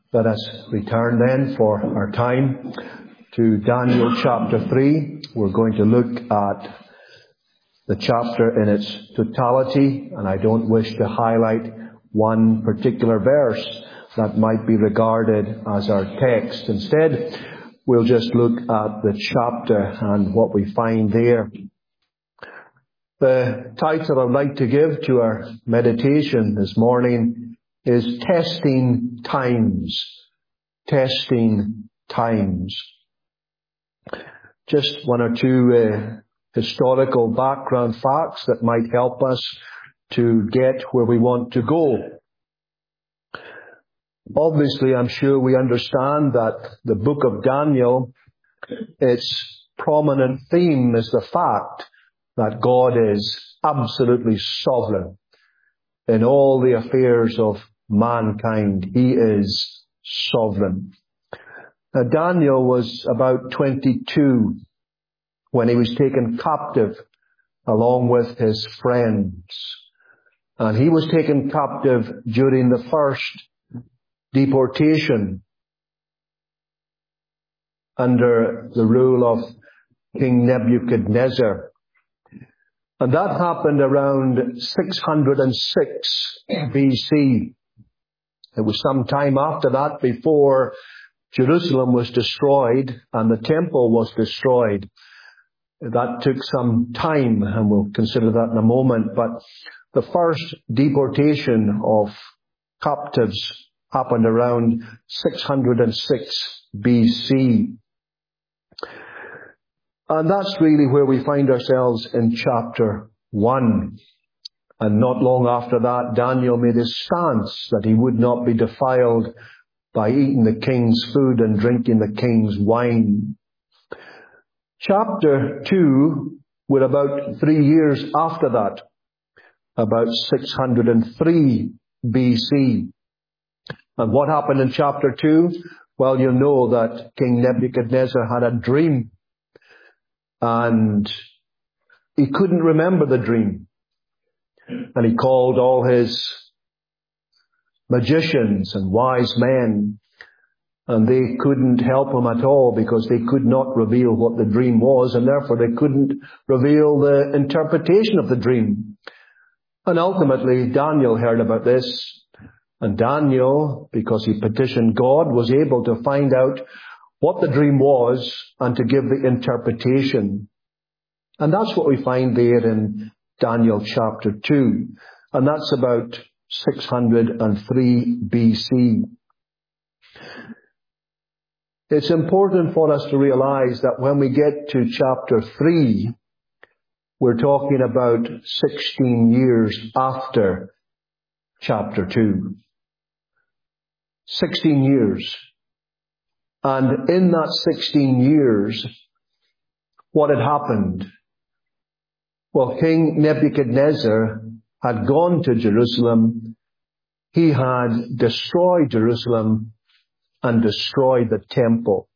Let us return then for our time to Daniel chapter 3. We're going to look at the chapter in its totality, and I don't wish to highlight one particular verse that might be regarded as our text. Instead, we'll just look at the chapter and what we find there. The title I'd like to give to our meditation this morning is Testing Times. Testing Times. Just one or two historical background facts that might help us to get where we want to go. Obviously, I'm sure we understand that the book of Daniel, its prominent theme is the fact that God is absolutely sovereign in all the affairs of mankind. He is sovereign. Now, Daniel was about 22 when he was taken captive along with his friends. And he was taken captive during the first deportation under the rule of King Nebuchadnezzar. And that happened around 606 BC. It was some time after that before Jerusalem was destroyed and the temple was destroyed. That took some time, and we'll consider that in a moment. But the first deportation of captives happened around 606 BC. And that's really where we find ourselves in chapter 1. And not long after that, Daniel made his stance that he would not be defiled by eating the king's food and drinking the king's wine. Chapter 2, we're about 3 years after that, about 603 BC. And what happened in chapter 2? Well, you know that King Nebuchadnezzar had a dream. And he couldn't remember the dream. And he called all his magicians and wise men. And they couldn't help him at all because they could not reveal what the dream was. And therefore they couldn't reveal the interpretation of the dream. And ultimately Daniel heard about this. And Daniel, because he petitioned God, was able to find out what the dream was and to give the interpretation. And that's what we find there in Daniel chapter 2. And that's about 603 BC. It's important for us to realize that when we get to chapter 3, we're talking about 16 years after chapter 2. 16 years. And in that 16 years, what had happened? Well, King Nebuchadnezzar had gone to Jerusalem. He had destroyed Jerusalem and destroyed the temple.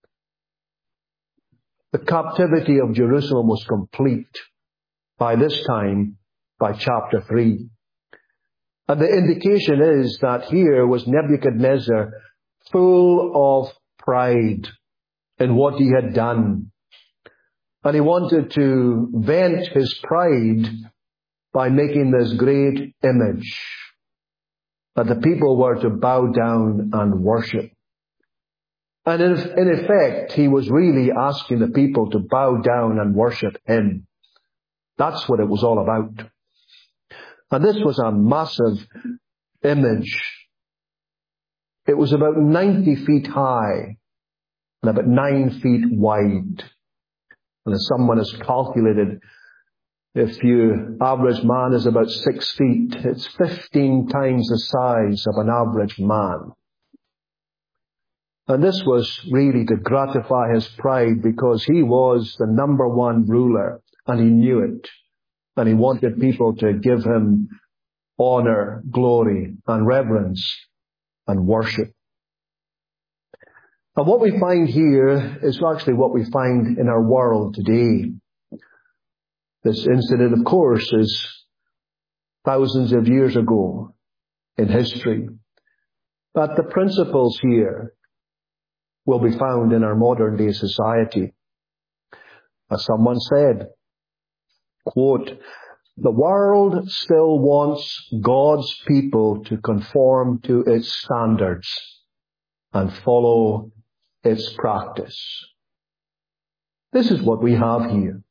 The captivity of Jerusalem was complete by this time, by chapter 3. And the indication is that here was Nebuchadnezzar full of pride in what he had done. And he wanted to vent his pride by making this great image that the people were to bow down and worship. And in effect, he was really asking the people to bow down and worship him. That's what it was all about. And this was a massive image. It was about 90 feet high and about 9 feet wide. And as someone has calculated, if your average man is about 6 feet, it's 15 times the size of an average man. And this was really to gratify his pride because he was the number one ruler and he knew it. And he wanted people to give him honor, glory, and reverence and worship. And what we find here is actually what we find in our world today. This incident, of course, is thousands of years ago in history. But the principles here will be found in our modern day society. As someone said, quote, "The world still wants God's people to conform to its standards and follow its practice." This is what we have here.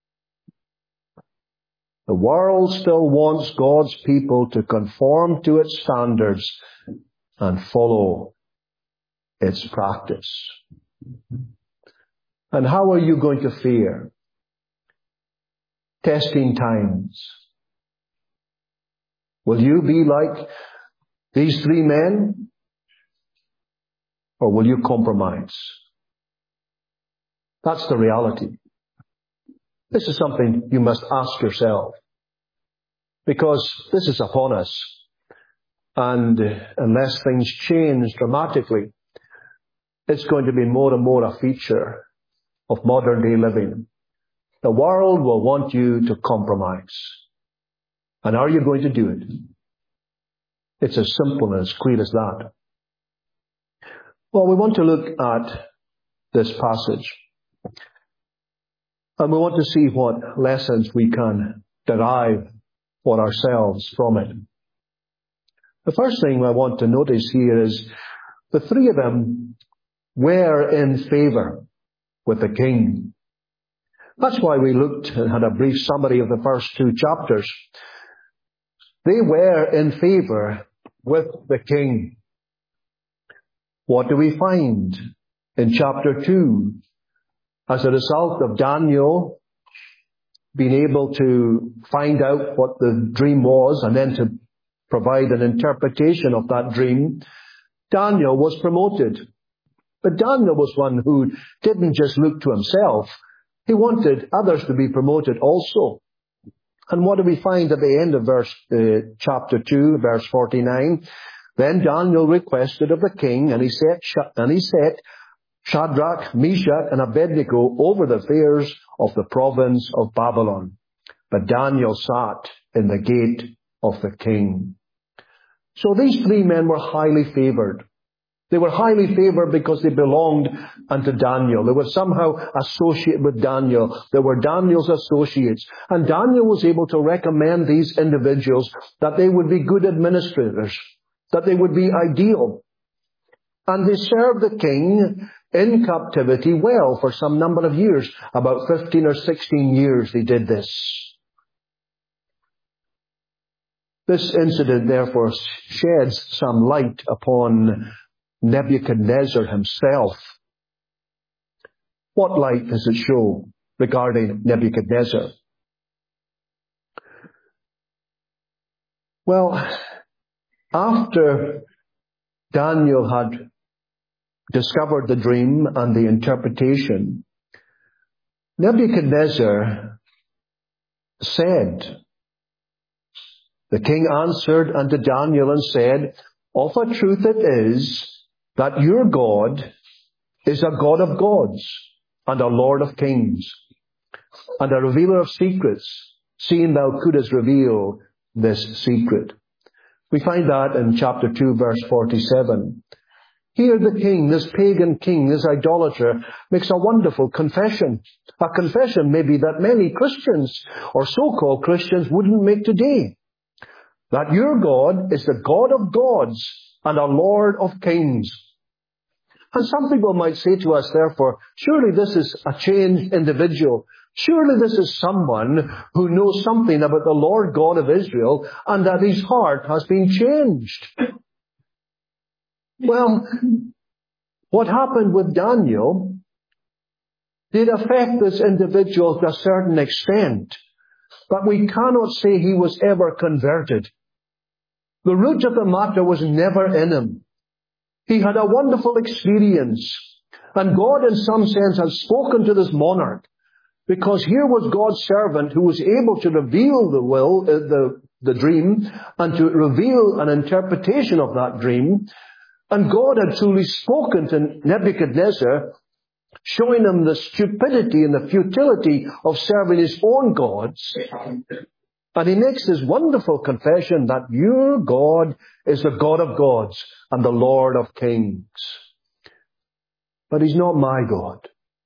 The world still wants God's people to conform to its standards and follow its practice. And how are you going to fare? Testing times. Will you be like these three men? Or will you compromise? That's the reality. This is something you must ask yourself. Because this is upon us. And unless things change dramatically, it's going to be more and more a feature of modern day living. The world will want you to compromise. And are you going to do it? It's as simple and as clear as that. Well, we want to look at this passage. And we want to see what lessons we can derive for ourselves from it. The first thing I want to notice here is the three of them were in favor with the king. That's why we looked and had a brief summary of the first two chapters. They were in favor with the king. What do we find in chapter 2? As a result of Daniel being able to find out what the dream was and then to provide an interpretation of that dream, Daniel was promoted. But Daniel was one who didn't just look to himself. He wanted others to be promoted also. And what do we find at the end of chapter 2, verse 49? Then Daniel requested of the king, and he set Shadrach, Meshach, and Abednego over the affairs of the province of Babylon. But Daniel sat in the gate of the king. So these three men were highly favored. They were highly favored because they belonged unto Daniel. They were somehow associated with Daniel. They were Daniel's associates. And Daniel was able to recommend these individuals that they would be good administrators, that they would be ideal. And they served the king in captivity well for some number of years. About 15 or 16 years they did this. This incident therefore sheds some light upon Nebuchadnezzar himself. What light does it show regarding Nebuchadnezzar? Well, after Daniel had discovered the dream and the interpretation, Nebuchadnezzar said, the king answered unto Daniel and said, "Of a truth it is that your God is a God of gods and a Lord of kings and a revealer of secrets, seeing thou couldst reveal this secret." We find that in chapter 2, verse 47. Here the king, this pagan king, this idolater, makes a wonderful confession. A confession maybe that many Christians or so-called Christians wouldn't make today. That your God is the God of gods and a Lord of kings. And some people might say to us, therefore, surely this is a changed individual. Surely this is someone who knows something about the Lord God of Israel and that his heart has been changed. Well, what happened with Daniel did affect this individual to a certain extent, but we cannot say he was ever converted. The root of the matter was never in him. He had a wonderful experience, and God in some sense had spoken to this monarch, because here was God's servant who was able to reveal the dream, and to reveal an interpretation of that dream. And God had truly spoken to Nebuchadnezzar, showing him the stupidity and the futility of serving his own gods, And he makes this wonderful confession that your God is the God of gods and the Lord of kings. But he's not my God.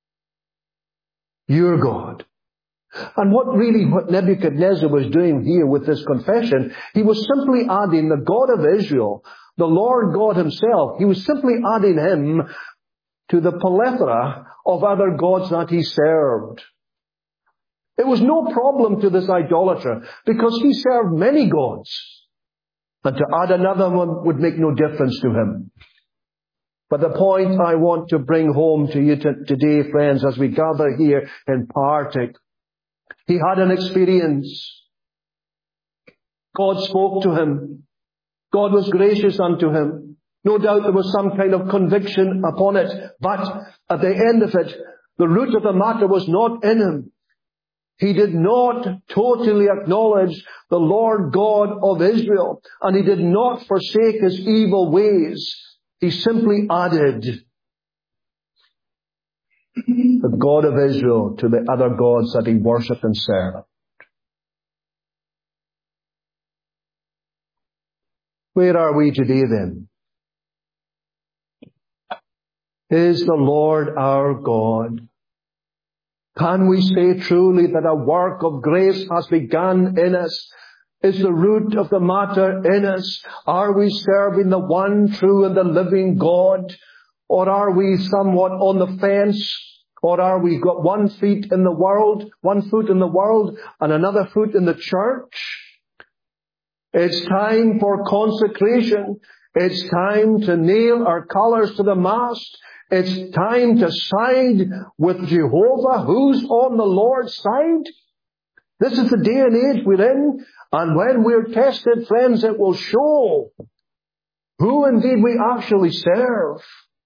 Your God. And what Nebuchadnezzar was doing here with this confession, he was simply adding the God of Israel, the Lord God himself. He was simply adding him to the plethora of other gods that he served. It was no problem to this idolater because he served many gods. And to add another one would make no difference to him. But the point I want to bring home to you today, friends, as we gather here in Partick, he had an experience. God spoke to him. God was gracious unto him. No doubt there was some kind of conviction upon it. But at the end of it, the root of the matter was not in him. He did not totally acknowledge the Lord God of Israel. And he did not forsake his evil ways. He simply added the God of Israel to the other gods that he worshipped and served. Where are we today then? Is the Lord our God? Can we say truly that a work of grace has begun in us? Is the root of the matter in us? Are we serving the one true and the living God? Or are we somewhat on the fence? Or are we got one foot in the world and another foot in the church? It's time for consecration. It's time to nail our colours to the mast. It's time to side with Jehovah. Who's on the Lord's side? This is the day and age we're in. And when we're tested, friends, it will show who indeed we actually serve.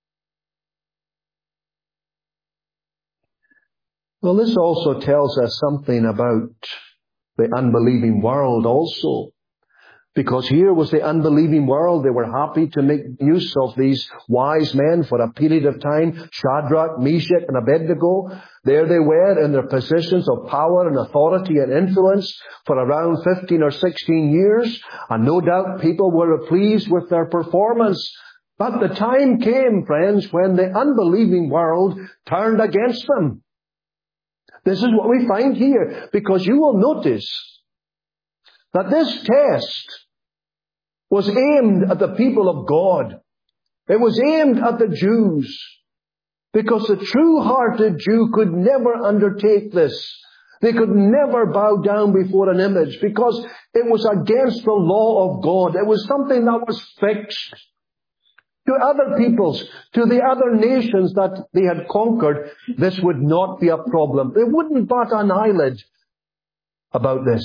Well, this also tells us something about the unbelieving world also. Because here was the unbelieving world. They were happy to make use of these wise men for a period of time. Shadrach, Meshach, and Abednego. There they were in their positions of power and authority and influence for around 15 or 16 years. And no doubt people were pleased with their performance. But the time came, friends, when the unbelieving world turned against them. This is what we find here. Because you will notice that this test was aimed at the people of God. It was aimed at the Jews. Because the true-hearted Jew could never undertake this. They could never bow down before an image because it was against the law of God. It was something that was fixed. To other peoples, to the other nations that they had conquered, this would not be a problem. They wouldn't bat an eyelid about this.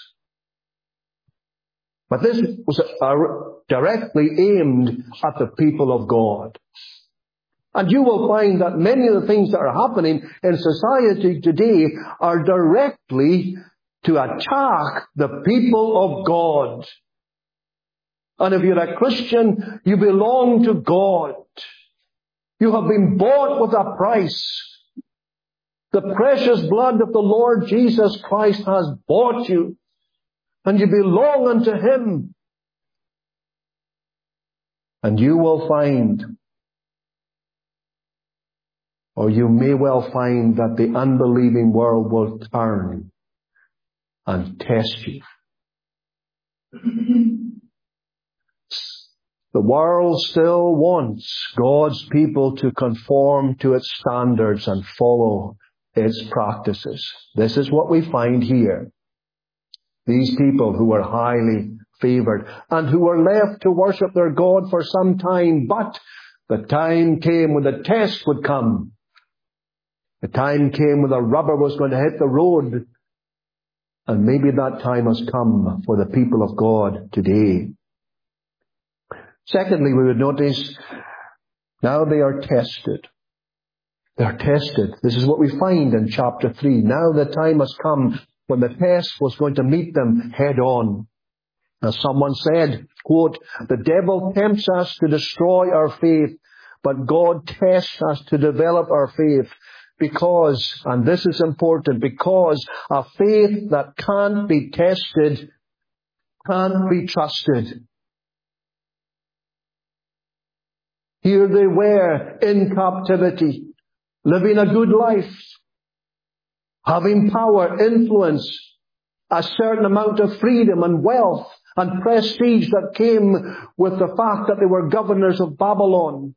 But this was directly aimed at the people of God. And you will find that many of the things that are happening in society today are directly to attack the people of God. And if you're a Christian, you belong to God. You have been bought with a price. The precious blood of the Lord Jesus Christ has bought you. And you belong unto Him. And you will find, or you may well find, that the unbelieving world will turn and test you. The world still wants God's people to conform to its standards and follow its practices. This is what we find here. These people who were highly favored and who were left to worship their God for some time, but the time came when the test would come. The time came when the rubber was going to hit the road. And maybe that time has come for the people of God today. Secondly, we would notice now they are tested. They are tested. This is what we find in chapter 3. Now the time has come when the test was going to meet them head on. As someone said, quote, "The devil tempts us to destroy our faith, but God tests us to develop our faith." Because, and this is important, because a faith that can't be tested can't be trusted. Here they were in captivity, living a good life, having power, influence, a certain amount of freedom and wealth and prestige that came with the fact that they were governors of Babylon.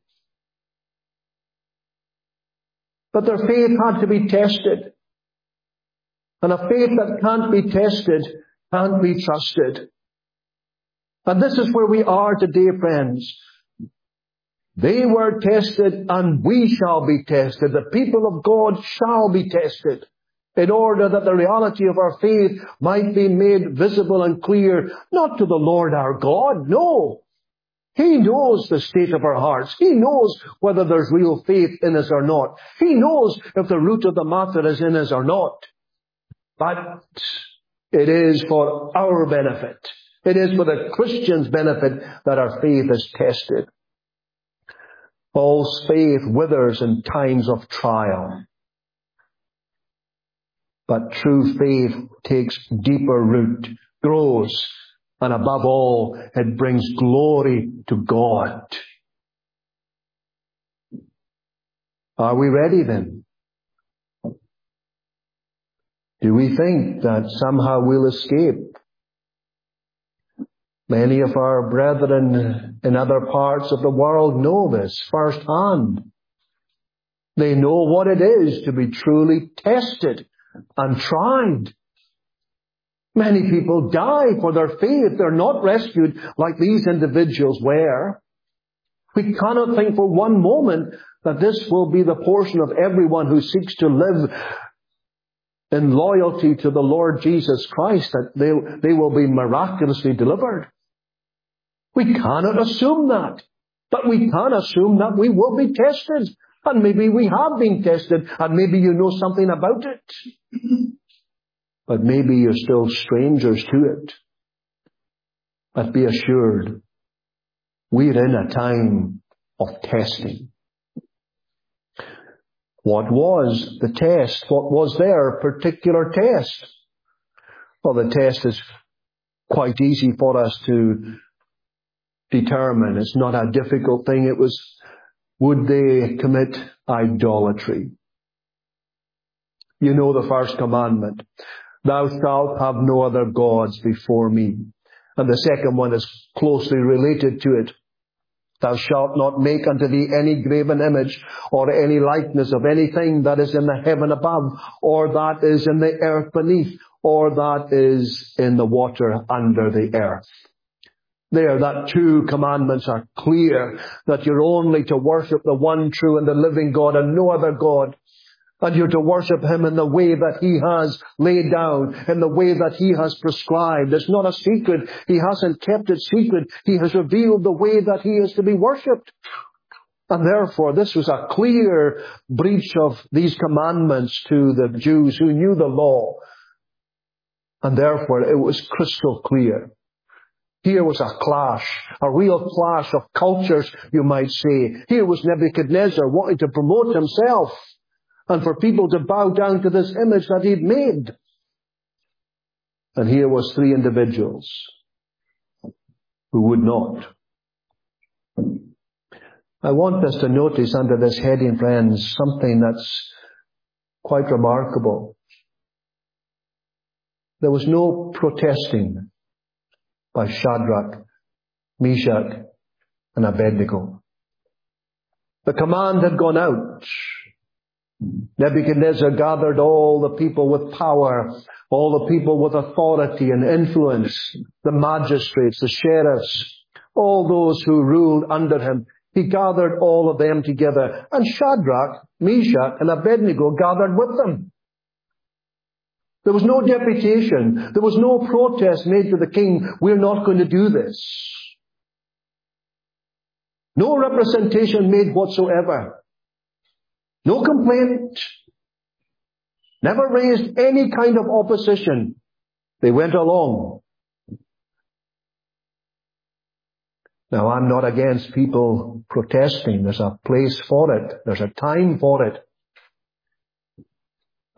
But their faith had to be tested. And a faith that can't be tested can't be trusted. And this is where we are today, friends. They were tested and we shall be tested. The people of God shall be tested in order that the reality of our faith might be made visible and clear, not to the Lord our God, no. He knows the state of our hearts. He knows whether there's real faith in us or not. He knows if the root of the matter is in us or not. But it is for our benefit. It is for the Christian's benefit that our faith is tested. False faith withers in times of trial. But true faith takes deeper root, grows, and above all, it brings glory to God. Are we ready then? Do we think that somehow we'll escape? Many of our brethren in other parts of the world know this firsthand. They know what it is to be truly tested and tried. Many people die for their faith. They're not rescued like these individuals were. We cannot think for one moment that this will be the portion of everyone who seeks to live in loyalty to the Lord Jesus Christ, that they will be miraculously delivered. We cannot assume that. But we can assume that we will be tested. And maybe we have been tested. And maybe you know something about it. But maybe you're still strangers to it. But be assured, we're in a time of testing. What was the test? What was their particular test? Well, the test is quite easy for us to determine. It's not a difficult thing. It was, would they commit idolatry? You know the first commandment. Thou shalt have no other gods before me. And the second one is closely related to it. Thou shalt not make unto thee any graven image or any likeness of anything that is in the heaven above, or that is in the earth beneath, or that is in the water under the earth. There, that two commandments are clear, that you're only to worship the one true and the living God and no other God. And you're to worship Him in the way that He has laid down, in the way that He has prescribed. It's not a secret. He hasn't kept it secret. He has revealed the way that He is to be worshipped. And therefore, this was a clear breach of these commandments to the Jews who knew the law. And therefore, it was crystal clear. Here was a clash, a real clash of cultures, you might say. Here was Nebuchadnezzar wanting to promote himself and for people to bow down to this image that he'd made. And here was three individuals who would not. I want us to notice under this heading, friends, something that's quite remarkable. There was no protesting by Shadrach, Meshach, and Abednego. The command had gone out. Nebuchadnezzar gathered all the people with power, all the people with authority and influence, the magistrates, the sheriffs, all those who ruled under him. He gathered all of them together. And Shadrach, Meshach, and Abednego gathered with them. There was no deputation. There was no protest made to the king. We're not going to do this. No representation made whatsoever. No complaint. Never raised any kind of opposition. They went along. Now, I'm not against people protesting. There's a place for it. There's a time for it.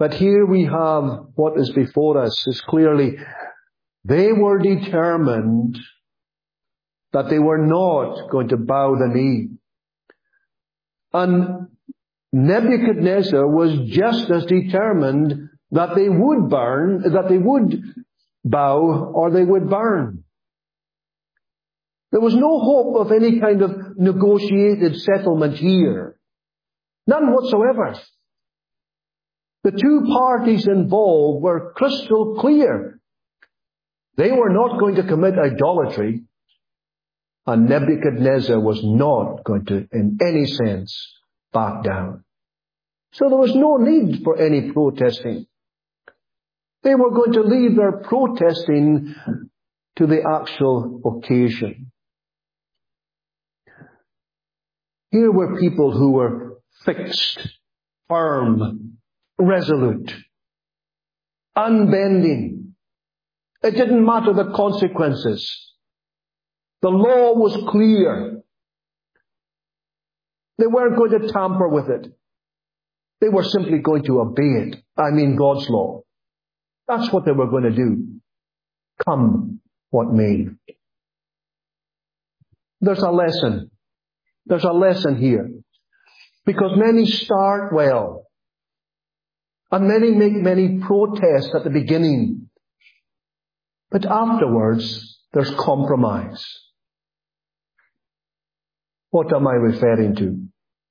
But here we have what is before us is clearly they were determined that they were not going to bow the knee. And Nebuchadnezzar was just as determined that they would bow or they would burn. There was no hope of any kind of negotiated settlement here. None whatsoever. The two parties involved were crystal clear. They were not going to commit idolatry, and Nebuchadnezzar was not going to, in any sense, back down. So there was no need for any protesting. They were going to leave their protesting to the actual occasion. Here were people who were fixed, firm, resolute, unbending. It didn't matter the consequences. The law was clear. They weren't going to tamper with it. They were simply going to obey it. I mean God's law. That's what they were going to do. Come what may. There's a lesson. There's a lesson here. Because many start well. And many make many protests at the beginning. But afterwards, there's compromise. What am I referring to?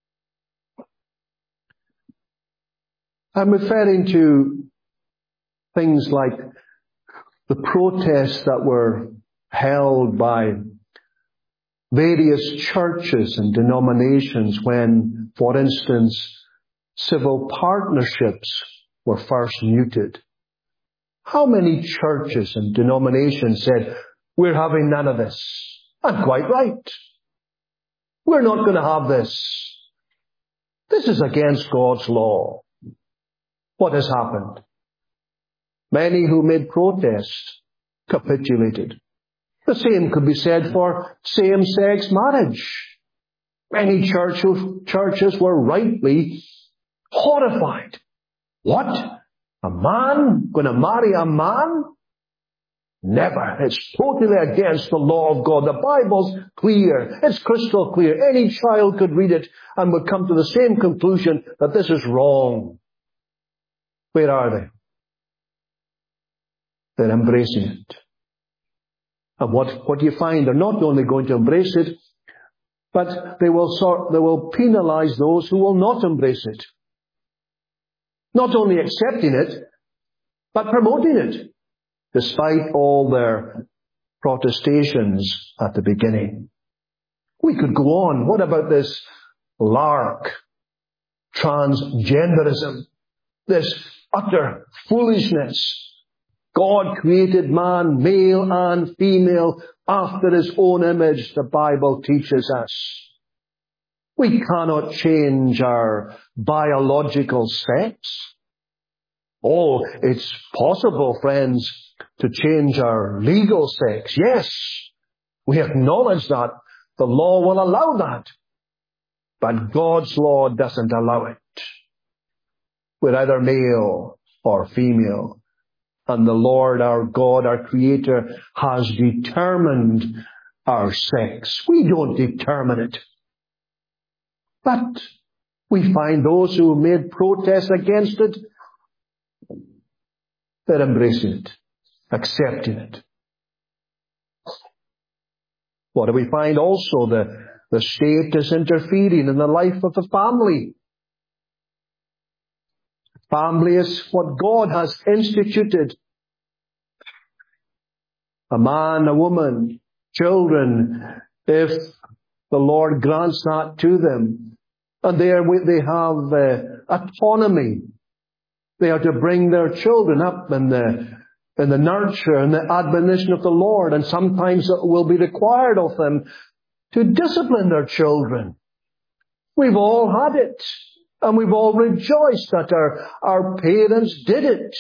I'm referring to things like the protests that were held by various churches and denominations when, for instance, civil partnerships were first mooted. How many churches and denominations said, we're having none of this? And quite right. We're not going to have this. This is against God's law. What has happened? Many who made protests capitulated. The same could be said for same-sex marriage. Many churches were rightly horrified. What? A man going to marry a man? Never. It's totally against the law of God. The Bible's clear. It's crystal clear. Any child could read it and would come to the same conclusion that this is wrong. Where are they? They're embracing it. And what do you find? They're not only going to embrace it, but they will penalize those who will not embrace it. Not only accepting it, but promoting it, despite all their protestations at the beginning. We could go on. What about this lark, transgenderism, this utter foolishness? God created man, male and female, after His own image, the Bible teaches us. We cannot change our biological sex. Oh, it's possible, friends, to change our legal sex. Yes, we acknowledge that. The law will allow that. But God's law doesn't allow it. We're either male or female. And the Lord, our God, our Creator, has determined our sex. We don't determine it. But we find those who made protests against it, they're embracing it, accepting it. What do we find also? The state is interfering in the life of the family. Family is what God has instituted. A man, a woman, children, if the Lord grants that to them. And they have autonomy. They are to bring their children up in the nurture and the admonition of the Lord. And sometimes it will be required of them to discipline their children. We've all had it. And we've all rejoiced that our parents did it.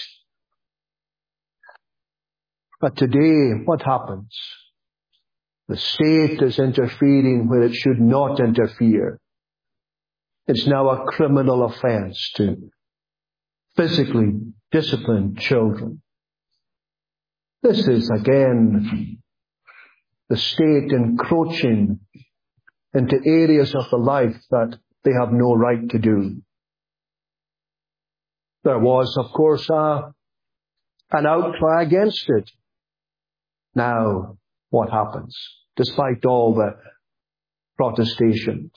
But today, what happens? The state is interfering where it should not interfere. It's now a criminal offense to physically disciplined children. This is again the state encroaching into areas of the life that they have no right to do. There was, of course, an outcry against it. Now, what happens? Despite all the protestations.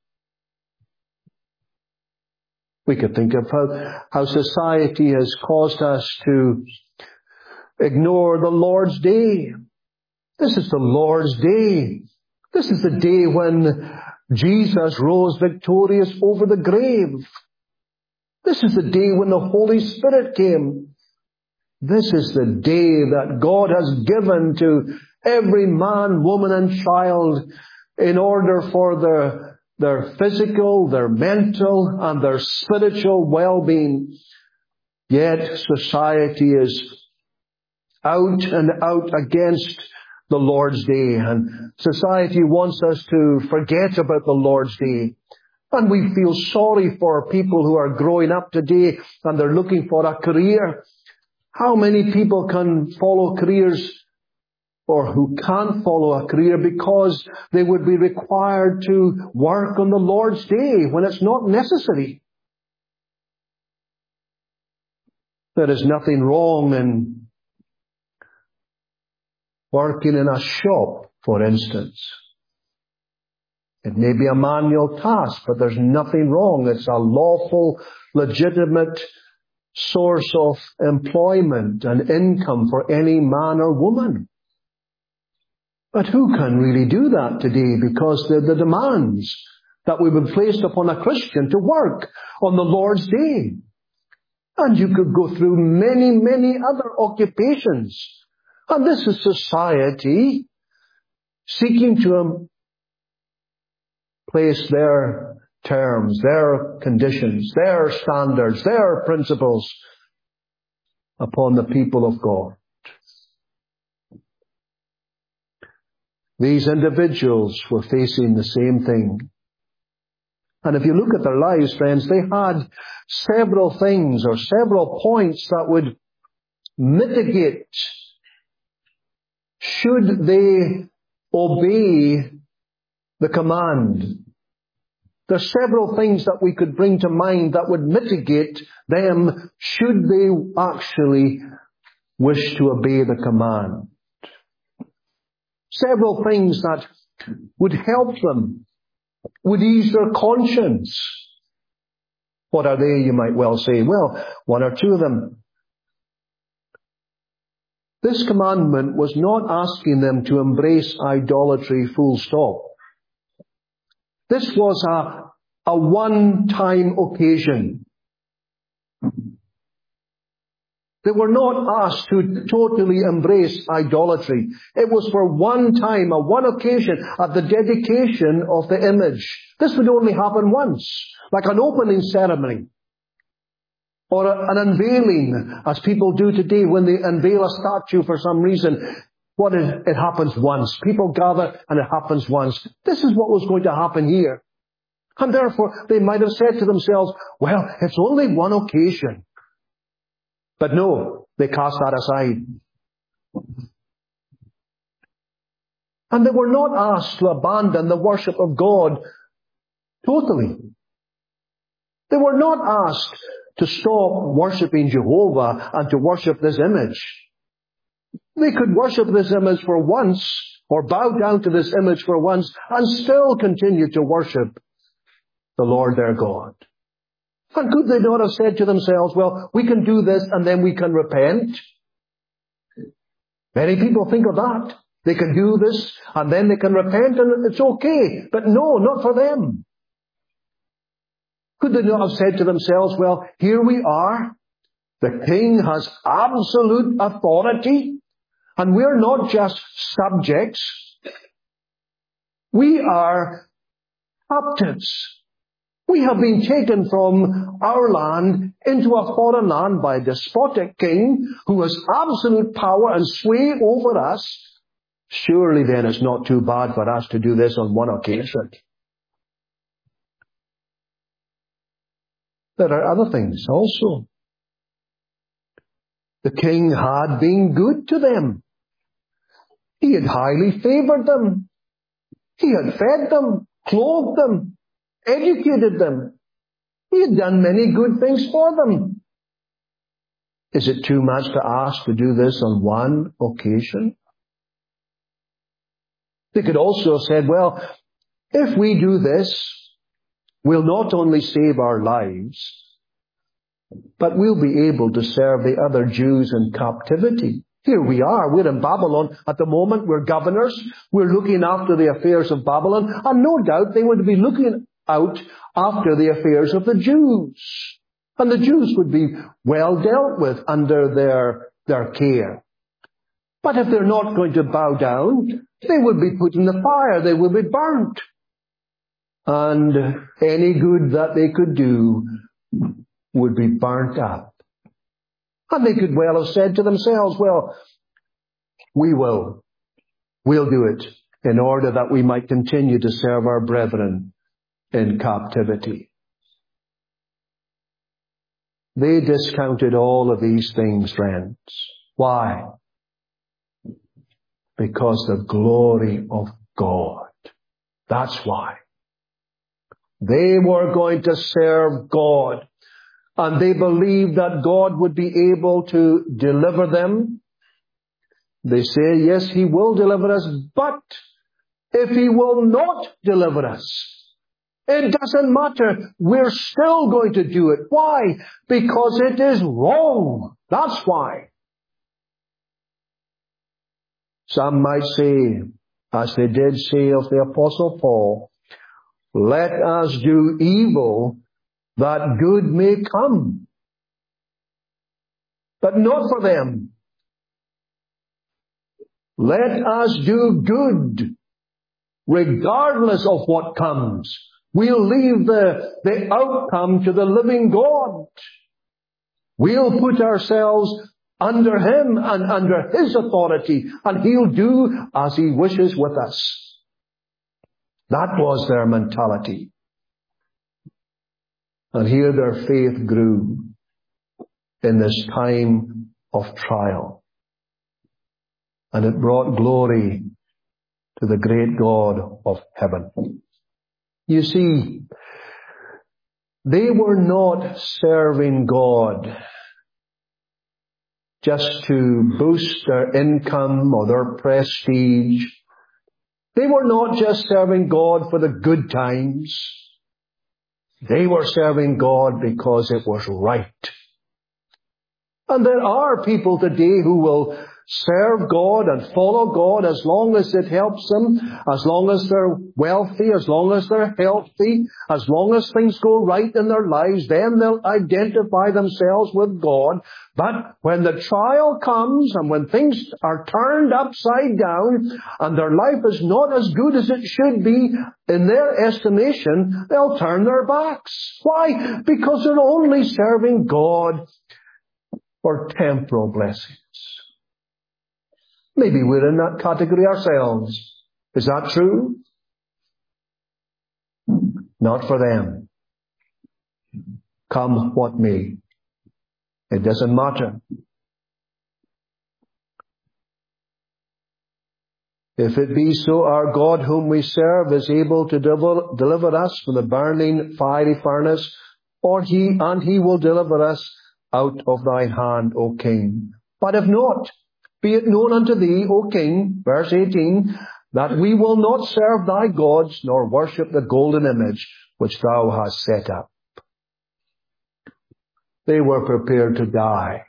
We could think of how society has caused us to ignore the Lord's Day. This is the Lord's Day. This is the day when Jesus rose victorious over the grave. This is the day when the Holy Spirit came. This is the day that God has given to every man, woman, and child in order for their physical, their mental, and their spiritual well-being. Yet society is out and out against the Lord's Day, and society wants us to forget about the Lord's Day. And we feel sorry for people who are growing up today and they're looking for a career. How many people can follow careers or who can't follow a career because they would be required to work on the Lord's Day when it's not necessary? There is nothing wrong in working in a shop, for instance. It may be a manual task, but there's nothing wrong. It's a lawful, legitimate source of employment and income for any man or woman. But who can really do that today? Because the demands that we would place upon a Christian to work on the Lord's Day. And you could go through many, many other occupations. And this is society seeking to place their terms, their conditions, their standards, their principles upon the people of God. These individuals were facing the same thing. And if you look at their lives, friends, they had several things or several points that would mitigate should they obey the command. There's several things that we could bring to mind that would mitigate them should they actually wish to obey the command. Several things that would help them, would ease their conscience. What are they, you might well say? Well, one or two of them. This commandment was not asking them to embrace idolatry full stop. This was a one-time occasion. They were not asked to totally embrace idolatry. It was for one time, a one occasion, at the dedication of the image. This would only happen once, like an opening ceremony. Or an unveiling, as people do today when they unveil a statue for some reason. It happens once. People gather and it happens once. This is what was going to happen here. And therefore, they might have said to themselves, well, it's only one occasion. But no, they cast that aside. And they were not asked to abandon the worship of God totally. They were not asked to stop worshipping Jehovah and to worship this image. They could worship this image for once, or bow down to this image for once, and still continue to worship the Lord their God. And could they not have said to themselves, well, we can do this and then we can repent? Many people think of that. They can do this and then they can repent and it's okay. But no, not for them. Could they not have said to themselves, well, here we are. The king has absolute authority and we're not just subjects. We are captives. We have been taken from our land into a foreign land by a despotic king who has absolute power and sway over us. Surely then it's not too bad for us to do this on one occasion. There are other things also. The king had been good to them. He had highly favored them. He had fed them, clothed them, educated them. He had done many good things for them. Is it too much to ask to do this on one occasion? They could also have said, well, if we do this, we'll not only save our lives, but we'll be able to serve the other Jews in captivity. Here we are. We're in Babylon at the moment. We're governors. We're looking after the affairs of Babylon. And no doubt they would be looking out after the affairs of the Jews. And the Jews would be well dealt with under their care. But if they're not going to bow down, they would be put in the fire. They would be burnt. And any good that they could do would be burnt up. And they could well have said to themselves, well, we'll do it in order that we might continue to serve our brethren in captivity. They discounted all of these things, friends. Why? Because the glory of God. That's why. They were going to serve God. And they believed that God would be able to deliver them. They say, yes, He will deliver us, but if He will not deliver us, it doesn't matter. We're still going to do it. Why? Because it is wrong. That's why. Some might say, as they did say of the Apostle Paul, let us do evil that good may come. But not for them. Let us do good, regardless of what comes. We'll leave the outcome to the living God. We'll put ourselves under Him and under His authority, and He'll do as He wishes with us. That was their mentality. And here their faith grew in this time of trial. And it brought glory to the great God of heaven. You see, they were not serving God just to boost their income or their prestige. They were not just serving God for the good times. They were serving God because it was right. And there are people today who will serve God and follow God as long as it helps them, as long as they're wealthy, as long as they're healthy, as long as things go right in their lives, then they'll identify themselves with God. But when the trial comes and when things are turned upside down and their life is not as good as it should be in their estimation, they'll turn their backs. Why? Because they're only serving God for temporal blessings. Maybe we're in that category ourselves. Is that true? Not for them. Come what may. It doesn't matter. If it be so, our God whom we serve is able to deliver us from the burning fiery furnace, and He will deliver us out of thy hand, O King. But if not, be it known unto thee, O King, verse 18, that we will not serve thy gods, nor worship the golden image which thou hast set up. They were prepared to die.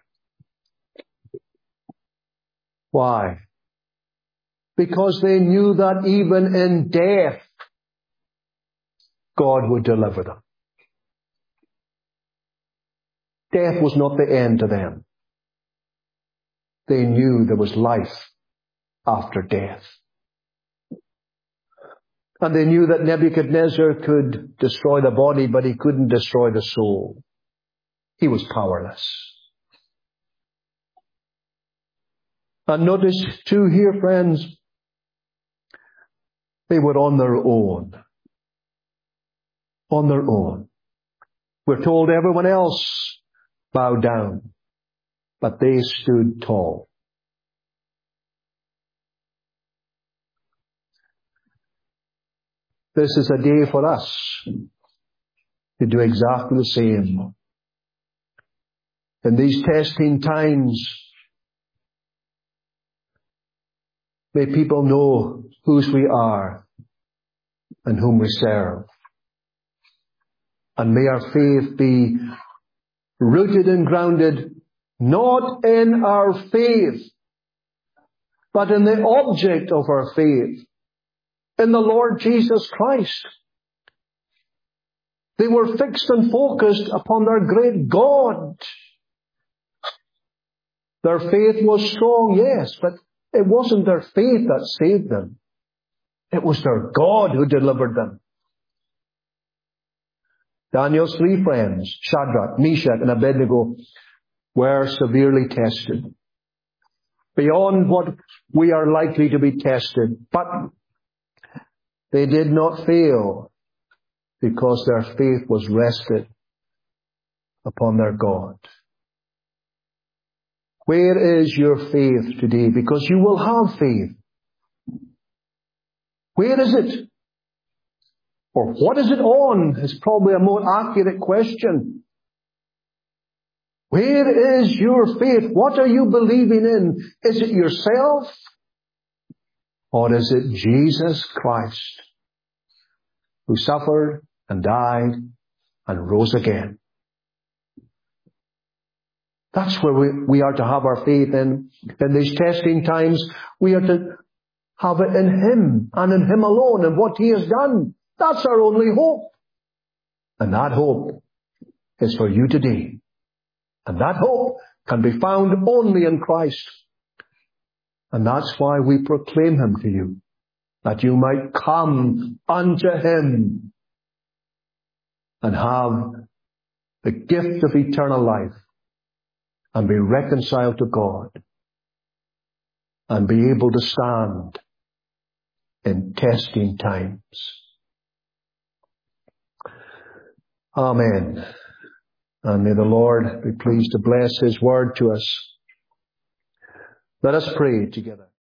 Why? Because they knew that even in death, God would deliver them. Death was not the end to them. They knew there was life after death. And they knew that Nebuchadnezzar could destroy the body, but he couldn't destroy the soul. He was powerless. And notice too here, friends, they were on their own. On their own. We're told everyone else bowed down, but they stood tall. This is a day for us to do exactly the same. In these testing times, may people know whose we are and whom we serve. And may our faith be rooted and grounded not in our faith, but in the object of our faith, in the Lord Jesus Christ. They were fixed and focused upon their great God. Their faith was strong, yes, but it wasn't their faith that saved them. It was their God who delivered them. Daniel's three friends, Shadrach, Meshach, and Abednego, were severely tested, beyond what we are likely to be tested. But they did not fail because their faith was rested upon their God. Where is your faith today? Because you will have faith. Where is it? Or what is it on? Is probably a more accurate question. Where is your faith? What are you believing in? Is it yourself? Or is it Jesus Christ, who suffered and died and rose again? That's where we are to have our faith in. In these testing times, we are to have it in Him and in Him alone and what He has done. That's our only hope. And that hope is for you today. And that hope can be found only in Christ. And that's why we proclaim Him to you, that you might come unto Him and have the gift of eternal life and be reconciled to God and be able to stand in testing times. Amen. And may the Lord be pleased to bless His word to us. Let us pray together.